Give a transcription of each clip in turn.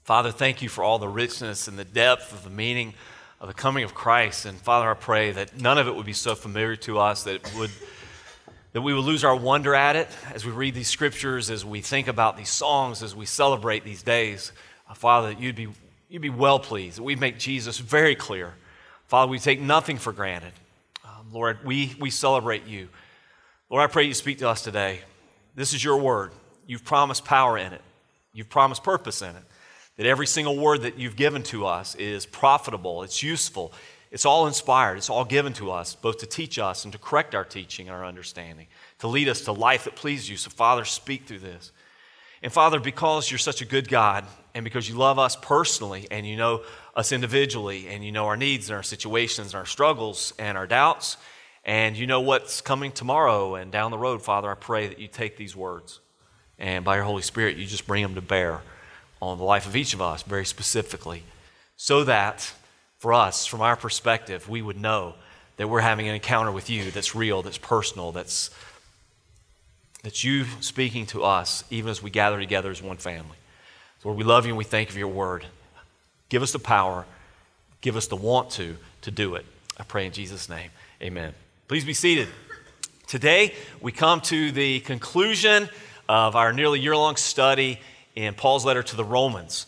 Father, thank you for all the richness and the depth of the meaning of the coming of Christ. And Father, I pray that none of it would be so familiar to us that we would lose our wonder at it as we read these scriptures, as we think about these songs, as we celebrate these days. Father, that you'd be well pleased, that we'd make Jesus very clear. Father, we take nothing for granted. Lord, we celebrate you. Lord, I pray you speak to us today. This is your word. You've promised power in it. You've promised purpose in it. That every single word that you've given to us is profitable, it's useful, it's all inspired, it's all given to us, both to teach us and to correct our teaching and our understanding, to lead us to life that pleases you. So Father, speak through this. And Father, because you're such a good God, and because you love us personally, and you know us individually, and you know our needs and our situations and our struggles and our doubts, and you know what's coming tomorrow and down the road, Father, I pray that you take these words, and by your Holy Spirit, you just bring them to bear on the life of each of us very specifically, so that for us, from our perspective, we would know that we're having an encounter with you that's real, that's personal, that's you speaking to us even as we gather together as one family. So Lord, we love you and we thank you for your word. Give us the power, give us the want to do it. I pray in Jesus' name, amen. Please be seated. Today, we come to the conclusion of our nearly year-long study in Paul's letter to the Romans.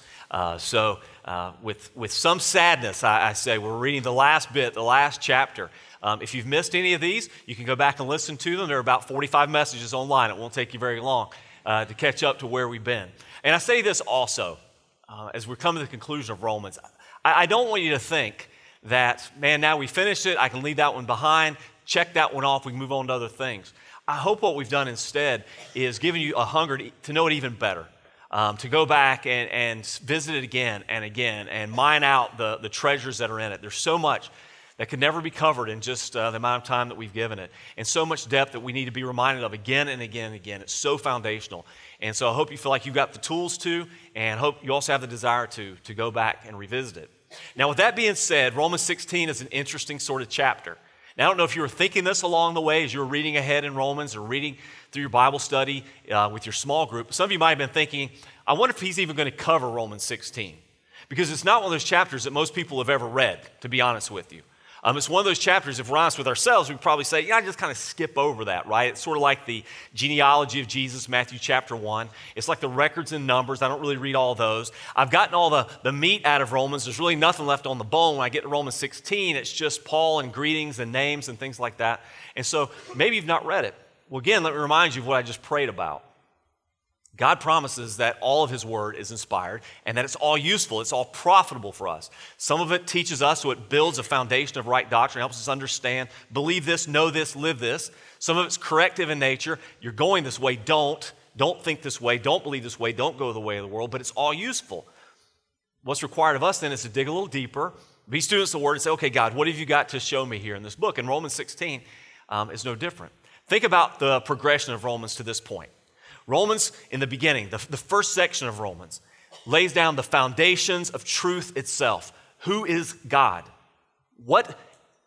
With some sadness, I say, we're reading the last bit, the last chapter. If you've missed any of these, you can go back and listen to them. There are about 45 messages online. It won't take you very long to catch up to where we've been. And I say this also, as we're coming to the conclusion of Romans, I don't want you to think that, man, now we finished it, I can leave that one behind, check that one off, we can move on to other things. I hope what we've done instead is giving you a hunger to know it even better. To go back and visit it again and mine out the treasures that are in it. There's so much that could never be covered in just the amount of time that we've given it, and so much depth that we need to be reminded of again and again and again. It's so foundational. And so I hope you feel like you've got the tools to, and hope you also have the desire to go back and revisit it. Now, with that being said, Romans 16 is an interesting sort of chapter. Now, I don't know if you were thinking this along the way as you were reading ahead in Romans or reading through your Bible study with your small group. Some of you might have been thinking, I wonder if he's even going to cover Romans 16. Because it's not one of those chapters that most people have ever read, to be honest with you. It's one of those chapters, if we're honest with ourselves, we'd probably say, I just kind of skip over that, right? It's sort of like the genealogy of Jesus, Matthew chapter 1. It's like the records and numbers. I don't really read all those. I've gotten all the meat out of Romans. There's really nothing left on the bone. When I get to Romans 16, it's just Paul and greetings and names and things like that. And so maybe you've not read it. Well, again, let me remind you of what I just prayed about. God promises that all of his word is inspired and that it's all useful, it's all profitable for us. Some of it teaches us, so it builds a foundation of right doctrine, helps us understand, believe this, know this, live this. Some of it's corrective in nature. You're going this way, don't think this way, don't believe this way, don't go the way of the world, but it's all useful. What's required of us then is to dig a little deeper, be students of the word and say, okay, God, what have you got to show me here in this book? And Romans 16 is no different. Think about the progression of Romans to this point. Romans, in the beginning, the first section of Romans, lays down the foundations of truth itself. Who is God? What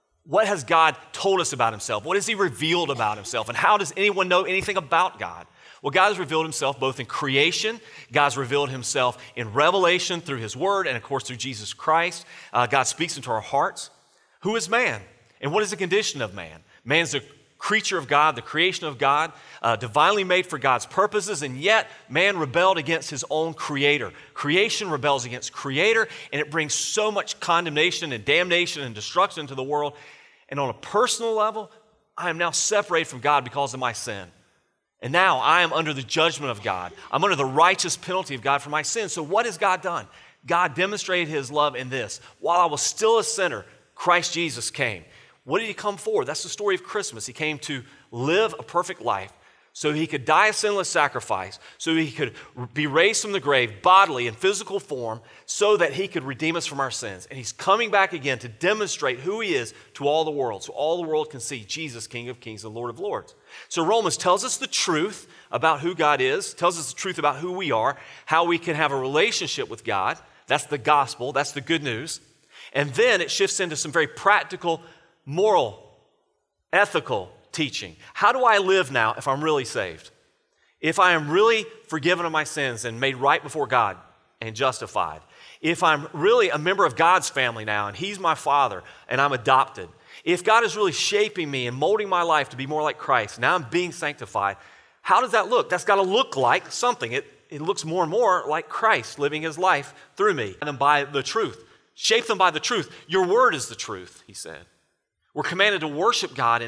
has God told us about himself? What has he revealed about himself? And how does anyone know anything about God? Well, God has revealed himself both in creation, God's revealed himself in revelation through his word, and of course through Jesus Christ. God speaks into our hearts. Who is man? And what is the condition of man? Man is a creature of God, the creation of God, divinely made for God's purposes, and yet man rebelled against his own creator. Creation rebels against creator, and it brings so much condemnation and damnation and destruction into the world. And on a personal level, I am now separated from God because of my sin. And now I am under the judgment of God. I'm under the righteous penalty of God for my sin. So what has God done? God demonstrated his love in this. While I was still a sinner, Christ Jesus came. What did he come for? That's the story of Christmas. He came to live a perfect life so he could die a sinless sacrifice, so he could be raised from the grave bodily in physical form so that he could redeem us from our sins. And he's coming back again to demonstrate who he is to all the world, so all the world can see Jesus, King of Kings and Lord of Lords. So Romans tells us the truth about who God is, tells us the truth about who we are, how we can have a relationship with God. That's the gospel. That's the good news. And then it shifts into some very practical, moral, ethical teaching. How do I live now if I'm really saved? If I am really forgiven of my sins and made right before God and justified, if I'm really a member of God's family now and He's my Father and I'm adopted, if God is really shaping me and molding my life to be more like Christ, now I'm being sanctified, how does that look? That's got to look like something. It looks more and more like Christ living His life through me. And then by the truth. Shape them by the truth. Your word is the truth, he said. We're commanded to worship God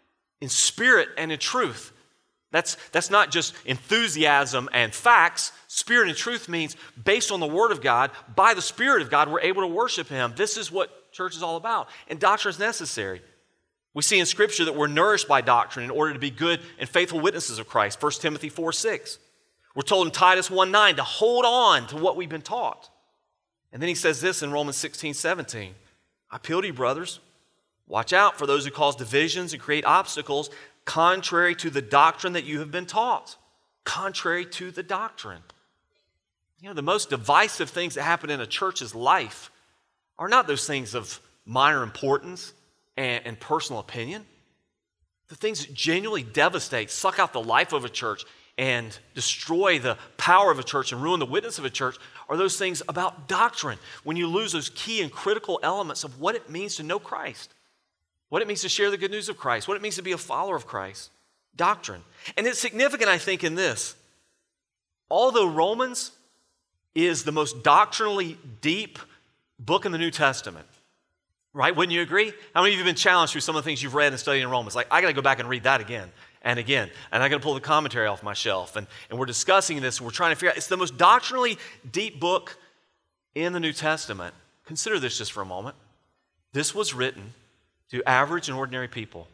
in spirit and in truth. That's not just enthusiasm and facts. Spirit and truth means based on the Word of God, by the Spirit of God, we're able to worship Him. This is what church is all about. And doctrine is necessary. We see in Scripture that we're nourished by doctrine in order to be good and faithful witnesses of Christ. 1 Timothy 4:6. We're told in Titus 1:9 to hold on to what we've been taught. And then he says this in Romans 16:17. I appeal to you, brothers, watch out for those who cause divisions and create obstacles contrary to the doctrine that you have been taught. Contrary to the doctrine. You know, the most divisive things that happen in a church's life are not those things of minor importance and personal opinion. The things that genuinely devastate, suck out the life of a church and destroy the power of a church and ruin the witness of a church are those things about doctrine. When you lose those key and critical elements of what it means to know Christ, what it means to share the good news of Christ, what it means to be a follower of Christ, doctrine. And it's significant, I think, in this. Although Romans is the most doctrinally deep book in the New Testament, right? Wouldn't you agree? How many of you have been challenged through some of the things you've read and studied in Romans? Like, I got to go back and read that again and again. And I got to pull the commentary off my shelf. And we're discussing this, and we're trying to figure out. It's the most doctrinally deep book in the New Testament. Consider this just for a moment. This was written to average and ordinary people.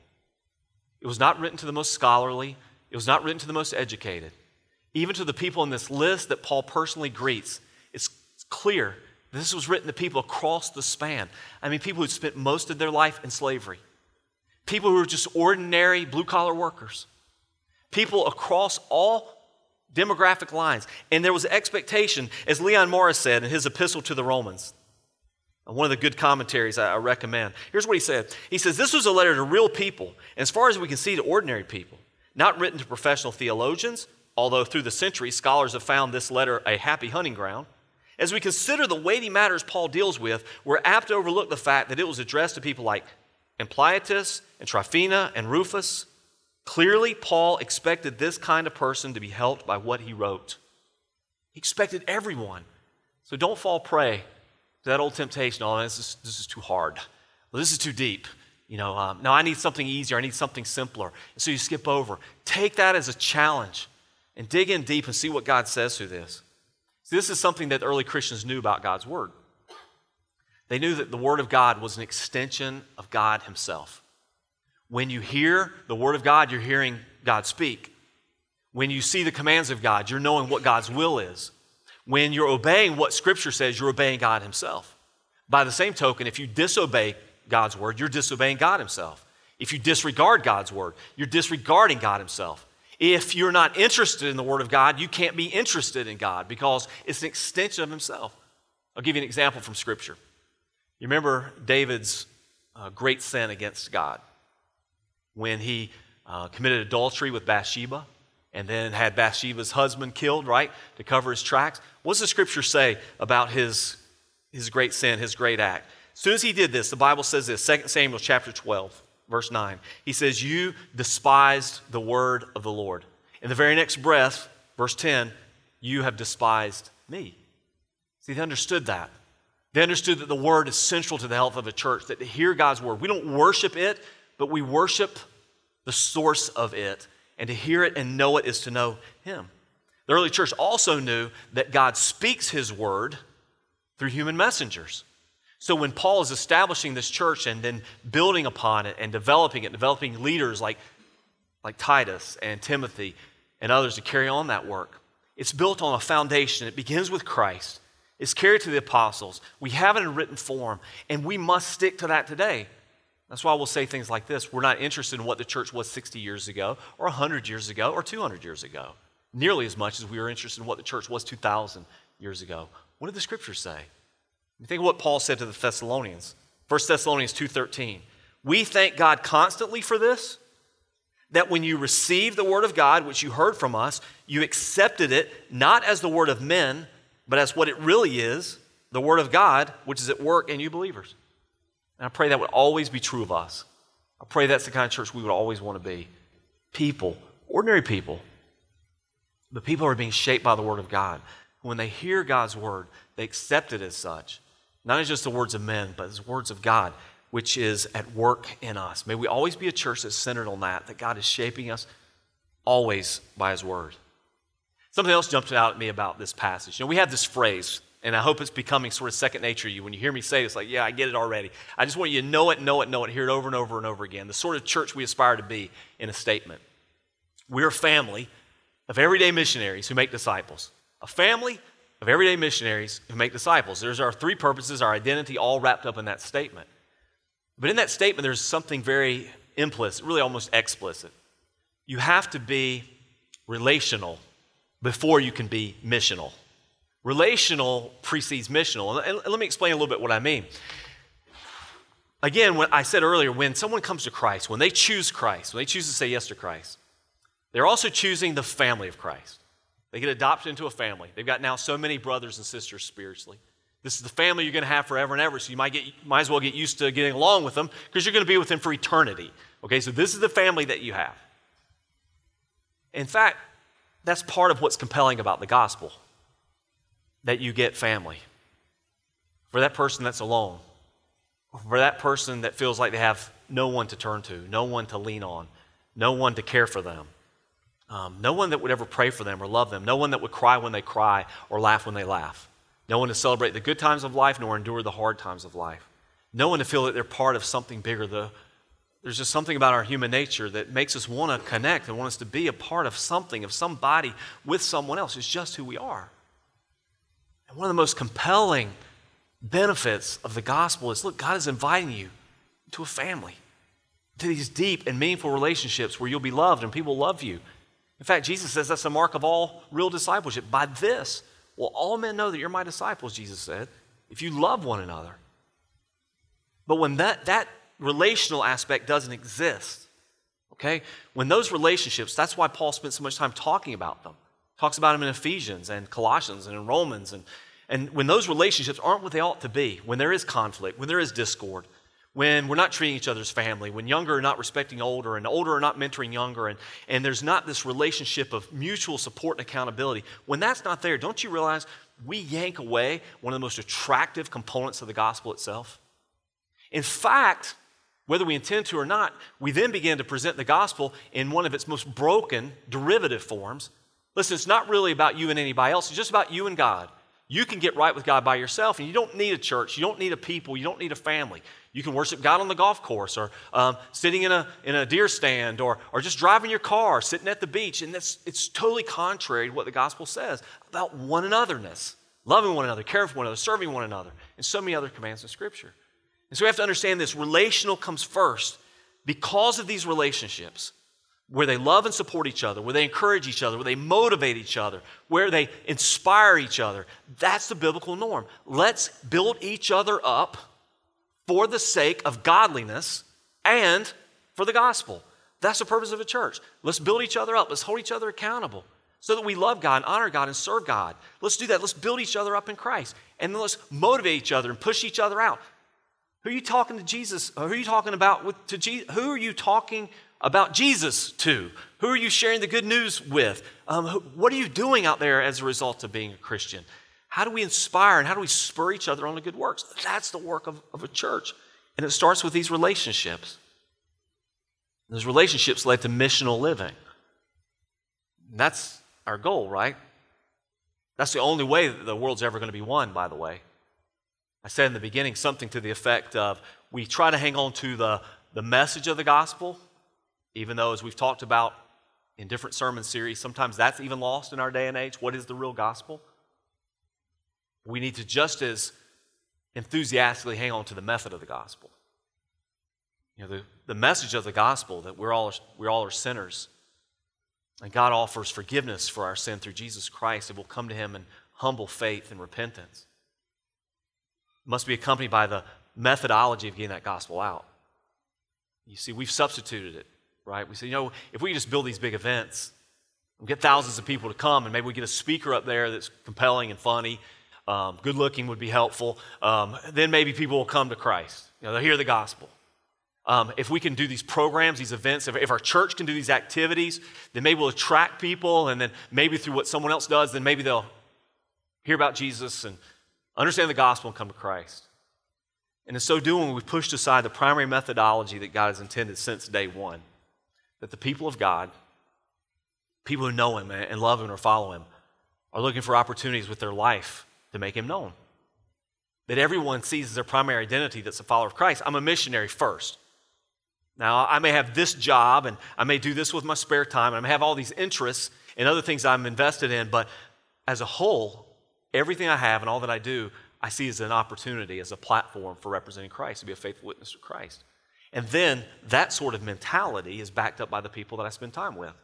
It was not written to the most scholarly. It was not written to the most educated. Even to the people in this list that Paul personally greets, it's clear this was written to people across the span. I mean, people who spent most of their life in slavery. People who were just ordinary blue-collar workers. People across all demographic lines. And there was expectation, as Leon Morris said in his epistle to the Romans, one of the good commentaries I recommend. Here's what he said. He says, this was a letter to real people, and as far as we can see, to ordinary people, not written to professional theologians, although through the centuries, scholars have found this letter a happy hunting ground. As we consider the weighty matters Paul deals with, we're apt to overlook the fact that it was addressed to people like Ampliatus and Tryphena and Rufus. Clearly, Paul expected this kind of person to be helped by what he wrote. He expected everyone. So don't fall prey to that old temptation. Oh, this is too hard. Well, this is too deep. No, I need something easier. I need something simpler. And so you skip over. Take that as a challenge and dig in deep and see what God says through this. See, this is something that the early Christians knew about God's Word. They knew that the Word of God was an extension of God Himself. When you hear the Word of God, you're hearing God speak. When you see the commands of God, you're knowing what God's will is. When you're obeying what Scripture says, you're obeying God Himself. By the same token, if you disobey God's Word, you're disobeying God Himself. If you disregard God's Word, you're disregarding God Himself. If you're not interested in the Word of God, you can't be interested in God because it's an extension of Himself. I'll give you an example from Scripture. You remember David's great sin against God when he committed adultery with Bathsheba and then had Bathsheba's husband killed, right, to cover his tracks. What does the Scripture say about his great sin, his great act? As soon as he did this, the Bible says this, 2 Samuel chapter 12, verse 9. He says, you despised the word of the Lord. In the very next breath, verse 10, you have despised me. See, they understood that. They understood that the word is central to the health of a church, that to hear God's word, we don't worship it, but we worship the source of it. And to hear it and know it is to know Him. The early church also knew that God speaks His word through human messengers. So when Paul is establishing this church and then building upon it and developing it, developing leaders like Titus and Timothy and others to carry on that work, it's built on a foundation. It begins with Christ. It's carried to the apostles. We have it in written form, and we must stick to that today. That's why we'll say things like this. We're not interested in what the church was 60 years ago or 100 years ago or 200 years ago, nearly as much as we are interested in what the church was 2,000 years ago. What did the Scriptures say? Think of what Paul said to the Thessalonians. 1 Thessalonians 2:13. We thank God constantly for this, that when you received the word of God, which you heard from us, you accepted it not as the word of men, but as what it really is, the Word of God, which is at work in you believers. And I pray that would always be true of us. I pray that's the kind of church we would always want to be. People, ordinary people, but people are being shaped by the Word of God. When they hear God's Word, they accept it as such. Not as just the words of men, but as words of God, which is at work in us. May we always be a church that's centered on that God is shaping us always by His Word. Something else jumped out at me about this passage. We have this phrase, and I hope it's becoming sort of second nature to you. When you hear me say it, it's like, yeah, I get it already. I just want you to know it, hear it over and over and over again. The sort of church we aspire to be in a statement. We're a family of everyday missionaries who make disciples. A family of everyday missionaries who make disciples. There's our three purposes, our identity, all wrapped up in that statement. But in that statement, there's something very implicit, really almost explicit. You have to be relational before you can be missional. Relational precedes missional. And let me explain a little bit what I mean. Again, when I said earlier, when someone comes to Christ, when they choose Christ, when they choose to say yes to Christ, they're also choosing the family of Christ. They get adopted into a family. They've got now so many brothers and sisters spiritually. This is the family you're going to have forever and ever, so you might as well get used to getting along with them because you're going to be with them for eternity. Okay, so this is the family that you have. In fact, that's part of what's compelling about the gospel, that you get family. For that person that's alone, for that person that feels like they have no one to turn to, no one to lean on, no one to care for them, no one that would ever pray for them or love them, no one that would cry when they cry or laugh when they laugh, no one to celebrate the good times of life nor endure the hard times of life, no one to feel that they're part of something bigger. There's just something about our human nature that makes us want to connect and want us to be a part of something, of somebody with someone else. It's just who we are. And one of the most compelling benefits of the gospel is, look, God is inviting you to a family, to these deep and meaningful relationships where you'll be loved and people love you. In fact, Jesus says that's the mark of all real discipleship. By this will all men know that you're my disciples, Jesus said, if you love one another. But when that relational aspect doesn't exist, okay? When those relationships, that's why Paul spent so much time talking about them. Talks about them in Ephesians and Colossians and in Romans. And when those relationships aren't what they ought to be, when there is conflict, when there is discord, when we're not treating each other as family, when younger are not respecting older and older are not mentoring younger, and there's not this relationship of mutual support and accountability, when that's not there, don't you realize we yank away one of the most attractive components of the gospel itself? In fact, whether we intend to or not, we then begin to present the gospel in one of its most broken, derivative forms. Listen, it's not really about you and anybody else. It's just about you and God. You can get right with God by yourself, and you don't need a church. You don't need a people. You don't need a family. You can worship God on the golf course or sitting in a deer stand or just driving your car, sitting at the beach. And it's totally contrary to what the gospel says about one anotherness, loving one another, caring for one another, serving one another, and so many other commands in Scripture. And so we have to understand this. Relational comes first because of these relationships where they love and support each other, where they encourage each other, where they motivate each other, where they inspire each other. That's the biblical norm. Let's build each other up for the sake of godliness and for the gospel. That's the purpose of a church. Let's build each other up. Let's hold each other accountable so that we love God, honor God, and serve God. Let's do that. Let's build each other up in Christ. And then let's motivate each other and push each other out. Who are you talking to Jesus? Who are you talking about to Jesus? Who are you talking about Jesus to? Who are you sharing the good news with? What are you doing out there as a result of being a Christian? How do we inspire and how do we spur each other on to good works? That's the work of a church. And it starts with these relationships. Those relationships led to missional living. And that's our goal, right? That's the only way that the world's ever going to be won, by the way. I said in the beginning something to the effect of we try to hang on to the message of the gospel, even though, as we've talked about in different sermon series, sometimes that's even lost in our day and age. What is the real gospel? We need to just as enthusiastically hang on to the method of the gospel. The message of the gospel that we all are sinners, and God offers forgiveness for our sin through Jesus Christ, and we'll come to Him in humble faith and repentance. It must be accompanied by the methodology of getting that gospel out. You see, we've substituted it, right? We say, if we just build these big events, We'll get thousands of people to come, and maybe we get a speaker up there that's compelling and funny. Good looking would be helpful. Then maybe people will come to Christ. They'll hear the gospel. If we can do these programs, these events, if our church can do these activities, then maybe we'll attract people, and then maybe through what someone else does, then maybe they'll hear about Jesus and understand the gospel and come to Christ. And in so doing, we've pushed aside the primary methodology that God has intended since day one, that the people of God, people who know Him and love Him or follow Him, are looking for opportunities with their life to make Him known. That everyone sees as their primary identity that's a follower of Christ. I'm a missionary first. Now, I may have this job, and I may do this with my spare time, and I may have all these interests and other things I'm invested in, but as a whole, everything I have and all that I do, I see as an opportunity, as a platform for representing Christ, to be a faithful witness to Christ. And then that sort of mentality is backed up by the people that I spend time with.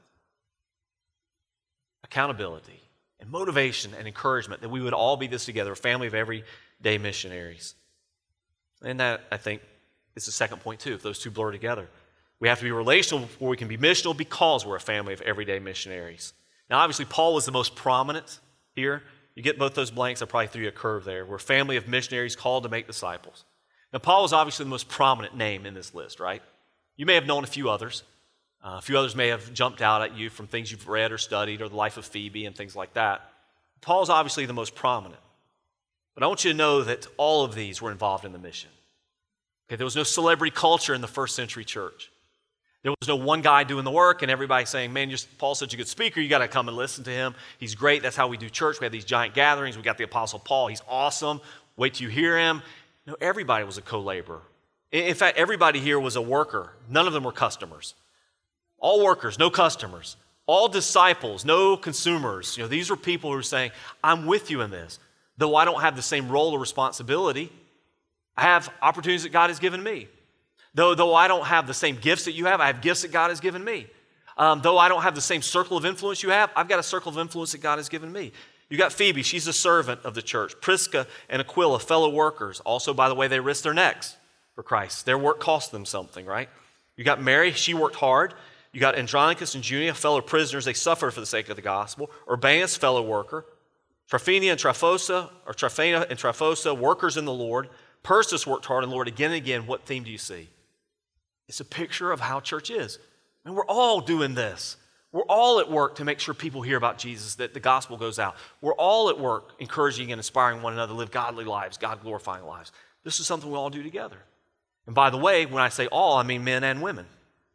Accountability and motivation and encouragement that we would all be this together, a family of everyday missionaries. And that, I think, is the second point too, if those two blur together. We have to be relational before we can be missional because we're a family of everyday missionaries. Now, obviously, Paul was the most prominent here. You get both those blanks, I probably threw you a curve there. We're a family of missionaries called to make disciples. Now, Paul was obviously the most prominent name in this list, right? You may have known a few others. A few others may have jumped out at you from things you've read or studied or the life of Phoebe and things like that. Paul's obviously the most prominent. But I want you to know that all of these were involved in the mission. Okay, there was no celebrity culture in the first century church. There was no one guy doing the work and everybody saying, man, Paul's such a good speaker, you got to come and listen to him. He's great, that's how we do church. We have these giant gatherings. We got the Apostle Paul, he's awesome. Wait till you hear him. No, everybody was a co-laborer. In fact, everybody here was a worker. None of them were customers. All workers, no customers. All disciples, no consumers. These were people who were saying, I'm with you in this. Though I don't have the same role or responsibility, I have opportunities that God has given me. Though I don't have the same gifts that you have, I have gifts that God has given me. Though I don't have the same circle of influence you have, I've got a circle of influence that God has given me. You got Phoebe, she's a servant of the church. Prisca and Aquila, fellow workers. Also, by the way, they risked their necks for Christ. Their work cost them something, right? You got Mary, she worked hard. You got Andronicus and Junia, fellow prisoners. They suffered for the sake of the gospel. Urbanus, fellow worker. Tryphena and Tryphosa, workers in the Lord. Persis worked hard in the Lord again and again. What theme do you see? It's a picture of how church is. And we're all doing this. We're all at work to make sure people hear about Jesus, that the gospel goes out. We're all at work encouraging and inspiring one another to live godly lives, God-glorifying lives. This is something we all do together. And by the way, when I say all, I mean men and women.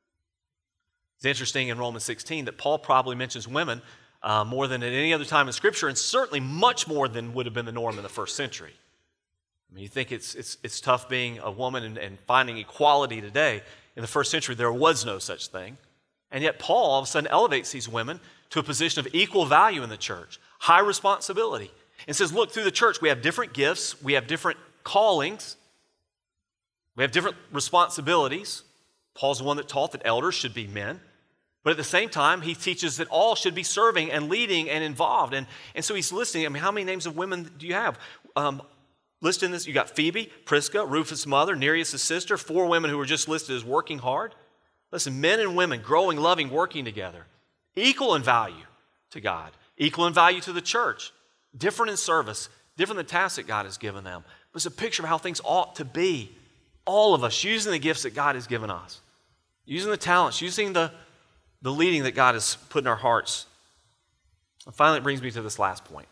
It's interesting in Romans 16 that Paul probably mentions women more than at any other time in Scripture, and certainly much more than would have been the norm in the first century. I mean, you think it's tough being a woman and finding equality today. In the first century, there was no such thing. And yet Paul all of a sudden elevates these women to a position of equal value in the church, high responsibility, and says, look, through the church, we have different gifts, we have different callings, we have different responsibilities. Paul's the one that taught that elders should be men. But at the same time, he teaches that all should be serving and leading and involved. And so he's listing, how many names of women do you have? Listed in this, you got Phoebe, Prisca, Rufus' mother, Nereus' sister, 4 women who were just listed as working hard. Listen, men and women growing, loving, working together, equal in value to God, equal in value to the church, different in service, different in the tasks that God has given them. But it's a picture of how things ought to be. All of us using the gifts that God has given us, using the talents, using the leading that God has put in our hearts. And finally, it brings me to this last point.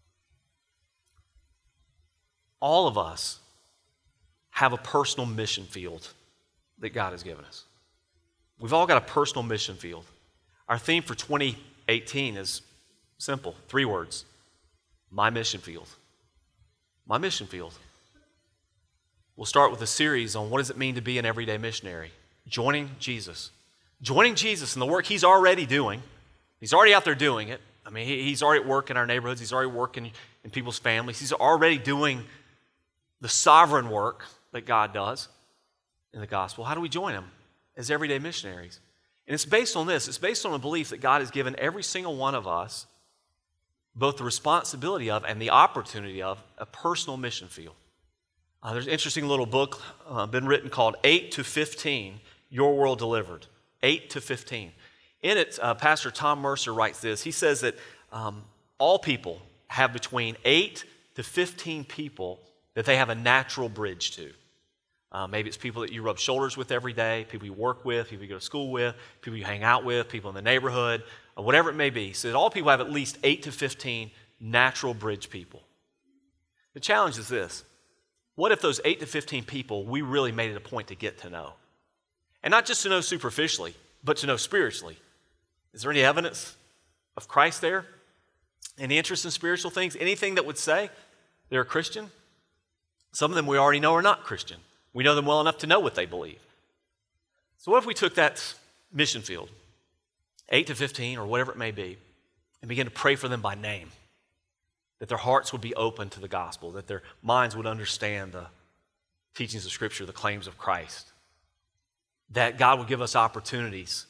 All of us have a personal mission field that God has given us. We've all got a personal mission field. Our theme for 2018 is simple, 3 words. My mission field. My mission field. We'll start with a series on what does it mean to be an everyday missionary. Joining Jesus. Joining Jesus in the work He's already doing. He's already out there doing it. I mean, He's already at work in our neighborhoods. He's already working in people's families. He's already doing the sovereign work that God does in the gospel. How do we join Him? As everyday missionaries. And it's based on this. It's based on a belief that God has given every single one of us both the responsibility of and the opportunity of a personal mission field. There's an interesting little book been written called 8 to 15, Your World Delivered. 8 to 15. In it, Pastor Tom Mercer writes this. He says that all people have between 8 to 15 people that they have a natural bridge to. Maybe it's people that you rub shoulders with every day, people you work with, people you go to school with, people you hang out with, people in the neighborhood, whatever it may be. So that all people have at least 8 to 15 natural bridge people. The challenge is this. What if those 8 to 15 people we really made it a point to get to know? And not just to know superficially, but to know spiritually. Is there any evidence of Christ there? Any interest in spiritual things? Anything that would say they're a Christian? Some of them we already know are not Christian. We know them well enough to know what they believe. So what if we took that mission field, 8 to 15 or whatever it may be, and began to pray for them by name, that their hearts would be open to the gospel, that their minds would understand the teachings of Scripture, the claims of Christ, that God would give us opportunities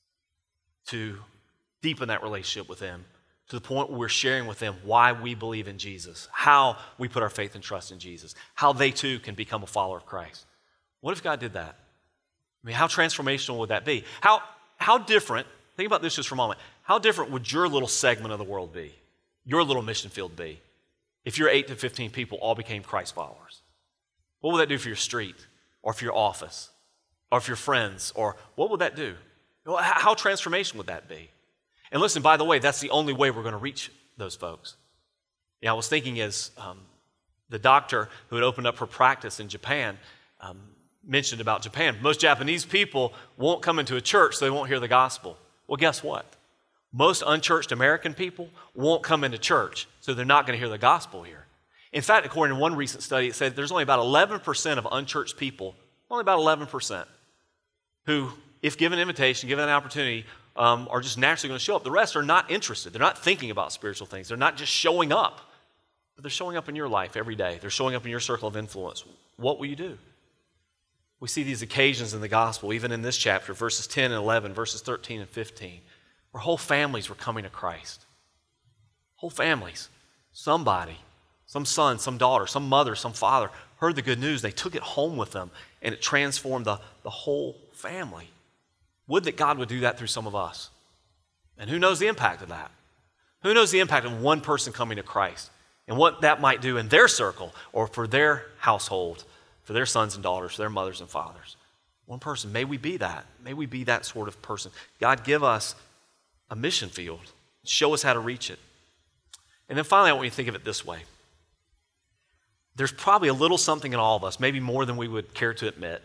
to deepen that relationship with them to the point where we're sharing with them why we believe in Jesus, how we put our faith and trust in Jesus, how they too can become a follower of Christ. What if God did that? I mean, how transformational would that be? How different, think about this just for a moment, how different would your little segment of the world be, your little mission field be, if your 8 to 15 people all became Christ followers? What would that do for your street, or for your office, or for your friends, or what would that do? How transformational would that be? And listen, by the way, that's the only way we're going to reach those folks. I was thinking as the doctor who had opened up her practice in Japan mentioned about Japan. Most Japanese people won't come into a church, so they won't hear the gospel. Well, guess what? Most unchurched American people won't come into church, so they're not going to hear the gospel here. In fact, according to one recent study, it said there's only about 11% of unchurched people, only about 11%, who, if given an invitation, given an opportunity, are just naturally going to show up. The rest are not interested. They're not thinking about spiritual things. They're not just showing up, but they're showing up in your life every day. They're showing up in your circle of influence. What will you do? We see these occasions in the gospel, even in this chapter, verses 10 and 11, verses 13 and 15, where whole families were coming to Christ. Whole families. Somebody, some son, some daughter, some mother, some father, heard the good news. They took it home with them, and it transformed the whole family. Would that God would do that through some of us. And who knows the impact of that? Who knows the impact of one person coming to Christ and what that might do in their circle or for their household, for their sons and daughters, for their mothers and fathers. One person. May we be that. May we be that sort of person. God, give us a mission field. Show us how to reach it. And then finally, I want you to think of it this way. There's probably a little something in all of us, maybe more than we would care to admit,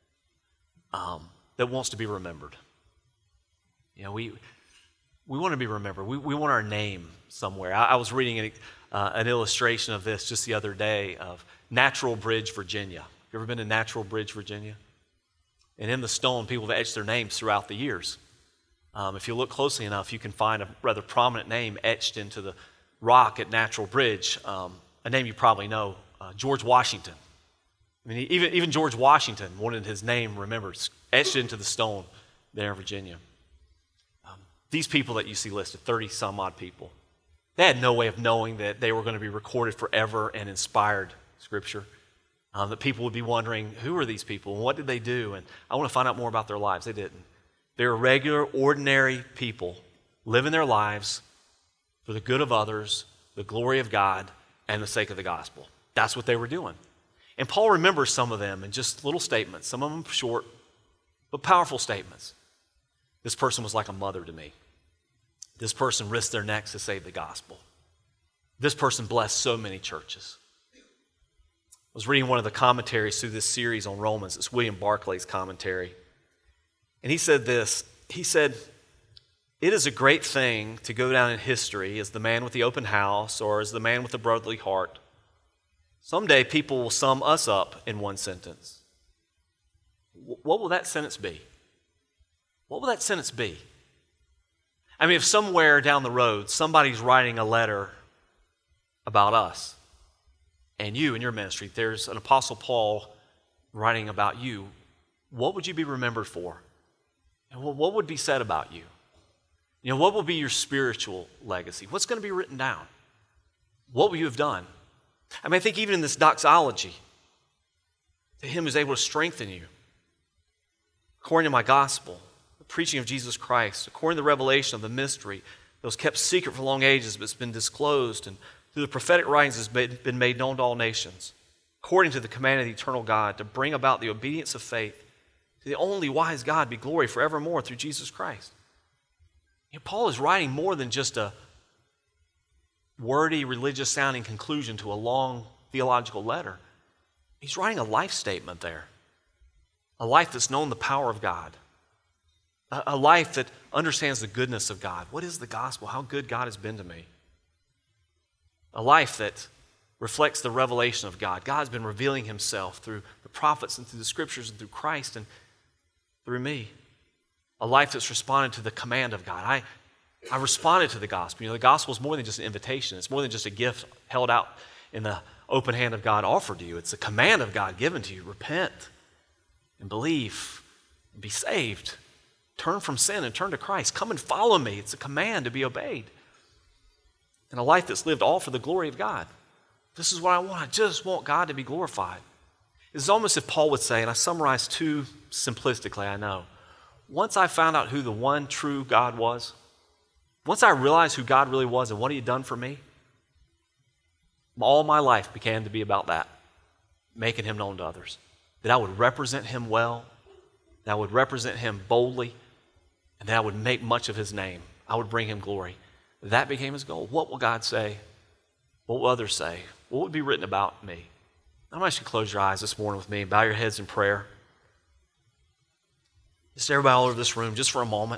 that wants to be remembered. We want to be remembered. We want our name somewhere. I was reading an illustration of this just the other day of Natural Bridge, Virginia. You ever been to Natural Bridge, Virginia? And in the stone, people have etched their names throughout the years. If you look closely enough, you can find a rather prominent name etched into the rock at Natural Bridge, a name you probably know, George Washington. I mean, even George Washington wanted his name remembered, etched into the stone there in Virginia. These people that you see listed, 30 some odd people, they had no way of knowing that they were going to be recorded forever and inspired Scripture. That people would be wondering, who are these people and what did they do? And I want to find out more about their lives. They didn't. They were regular, ordinary people living their lives for the good of others, the glory of God, and the sake of the gospel. That's what they were doing. And Paul remembers some of them in just little statements, some of them short, but powerful statements. This person was like a mother to me. This person risked their necks to save the gospel. This person blessed so many churches. I was reading one of the commentaries through this series on Romans. It's William Barclay's commentary. And he said this. He said, "It is a great thing to go down in history as the man with the open house or as the man with the brotherly heart. Someday people will sum us up in one sentence. What will that sentence be? What will that sentence be? I mean, if somewhere down the road somebody's writing a letter about us and you and your ministry, there's an Apostle Paul writing about you, what would you be remembered for? And what would be said about you? What will be your spiritual legacy? What's going to be written down? What will you have done? I mean, I think even in this doxology, to him who's able to strengthen you, according to my gospel, the preaching of Jesus Christ, according to the revelation of the mystery that was kept secret for long ages, but it's been disclosed, and through the prophetic writings has been made known to all nations, according to the command of the eternal God, to bring about the obedience of faith to the only wise God be glory forevermore through Jesus Christ. Paul is writing more than just a wordy, religious-sounding conclusion to a long theological letter. He's writing a life statement there, a life that's known the power of God, a life that understands the goodness of God. What is the gospel? How good God has been to me. A life that reflects the revelation of God. God's been revealing himself through the prophets and through the scriptures and through Christ and through me. A life that's responded to the command of God. I responded to the gospel. The gospel is more than just an invitation. It's more than just a gift held out in the open hand of God offered to you. It's a command of God given to you. Repent and believe and be saved. Turn from sin and turn to Christ. Come and follow me. It's a command to be obeyed. And a life that's lived all for the glory of God. This is what I want. I just want God to be glorified. It's almost if Paul would say, and I summarize too simplistically, I know. Once I found out who the one true God was, once I realized who God really was and what he had done for me, all my life began to be about that, making him known to others. That I would represent him well, that I would represent him boldly, and that I would make much of his name. I would bring him glory. That became his goal. What will God say? What will others say? What would be written about me? I want you to close your eyes this morning with me and bow your heads in prayer. Just everybody all over this room, just for a moment.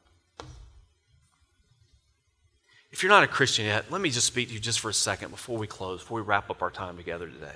If you're not a Christian yet, let me just speak to you just for a second before we close, before we wrap up our time together today.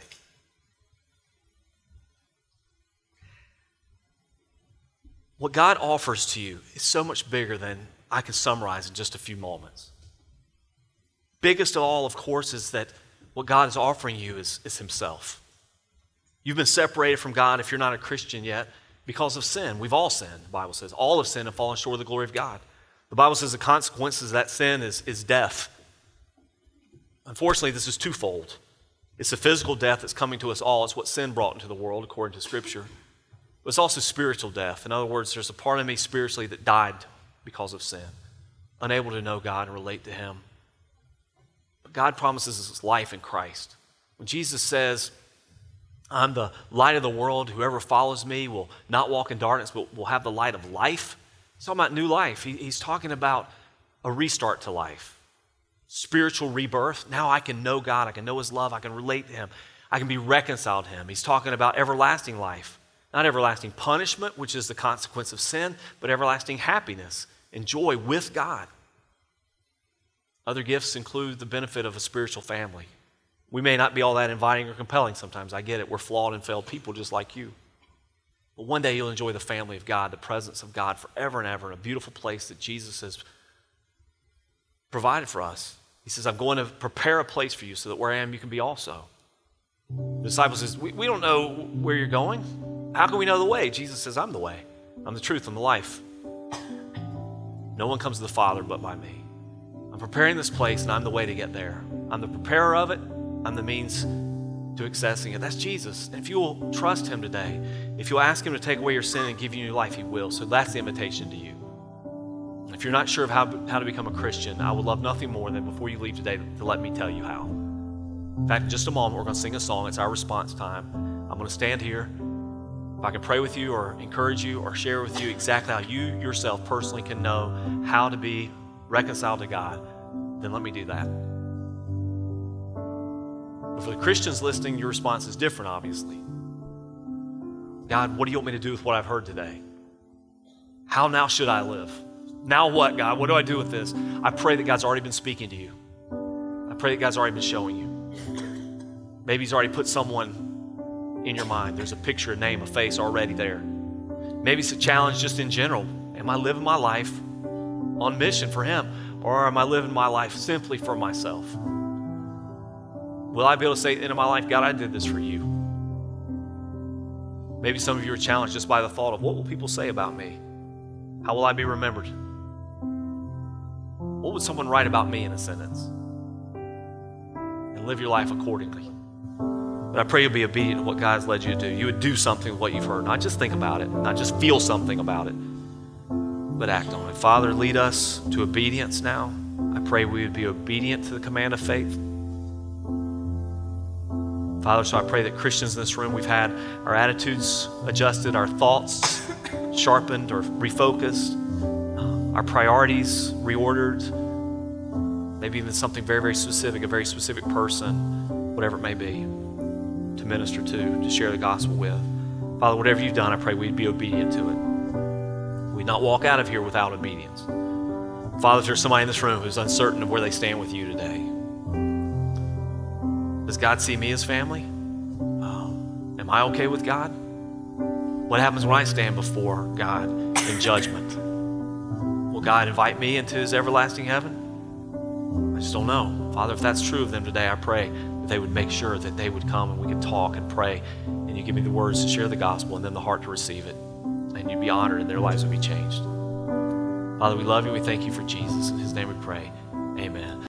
What God offers to you is so much bigger than I can summarize in just a few moments. Biggest of all, of course, is that what God is offering you is himself. You've been separated from God if you're not a Christian yet because of sin. We've all sinned, the Bible says. All have sinned and fallen short of the glory of God. The Bible says the consequences of that sin is death. Unfortunately, this is twofold. It's the physical death that's coming to us all. It's what sin brought into the world, according to Scripture. But it's also spiritual death. In other words, there's a part of me spiritually that died because of sin, unable to know God and relate to him. But God promises us life in Christ. When Jesus says, I'm the light of the world, whoever follows me will not walk in darkness, but will have the light of life. He's talking about new life. He's talking about a restart to life, spiritual rebirth. Now I can know God, I can know his love, I can relate to him, I can be reconciled to him. He's talking about everlasting life, not everlasting punishment, which is the consequence of sin, but everlasting happiness and joy with God. Other gifts include the benefit of a spiritual family. We may not be all that inviting or compelling sometimes. I get it. We're flawed and failed people just like you. But one day you'll enjoy the family of God, the presence of God forever and ever in a beautiful place that Jesus has provided for us. He says, I'm going to prepare a place for you so that where I am you can be also. The disciple says, we don't know where you're going. How can we know the way? Jesus says, I'm the way. I'm the truth. I'm the life. No one comes to the Father but by me. I'm preparing this place and I'm the way to get there. I'm the preparer of it. I'm the means to accessing it. That's Jesus. And if you will trust him today, if you'll ask him to take away your sin and give you new life, he will. So that's the invitation to you. And if you're not sure of how to become a Christian, I would love nothing more than before you leave today to let me tell you how. In fact, in just a moment, we're going to sing a song. It's our response time. I'm going to stand here. If I can pray with you or encourage you or share with you exactly how you yourself personally can know how to be reconciled to God, then let me do that. But for the Christians listening, your response is different, obviously. God, what do you want me to do with what I've heard today? How now should I live? Now what, God? What do I do with this? I pray that God's already been speaking to you. I pray that God's already been showing you. Maybe he's already put someone in your mind. There's a picture, a name, a face already there. Maybe it's a challenge just in general. Am I living my life on mission for him? Or am I living my life simply for myself? Will I be able to say at the end of my life, God, I did this for you? Maybe some of you are challenged just by the thought of what will people say about me? How will I be remembered? What would someone write about me in a sentence? And live your life accordingly. But I pray you'll be obedient to what God has led you to do. You would do something with what you've heard. Not just think about it, not just feel something about it, but act on it. Father, lead us to obedience now. I pray we would be obedient to the command of faith. Father, so I pray that Christians in this room, we've had our attitudes adjusted, our thoughts sharpened or refocused, our priorities reordered, maybe even something very, very specific, a very specific person, whatever it may be, to minister to share the gospel with. Father, whatever you've done, I pray we'd be obedient to it. We'd not walk out of here without obedience. Father, if there's somebody in this room who's uncertain of where they stand with you today, does God see me as family? Am I okay with God? What happens when I stand before God in judgment? Will God invite me into his everlasting heaven? I just don't know. Father, if that's true of them today, I pray that they would make sure that they would come and we could talk and pray, and you give me the words to share the gospel and then the heart to receive it, and you'd be honored and their lives would be changed. Father, we love you. We thank you for Jesus. In his name we pray. Amen.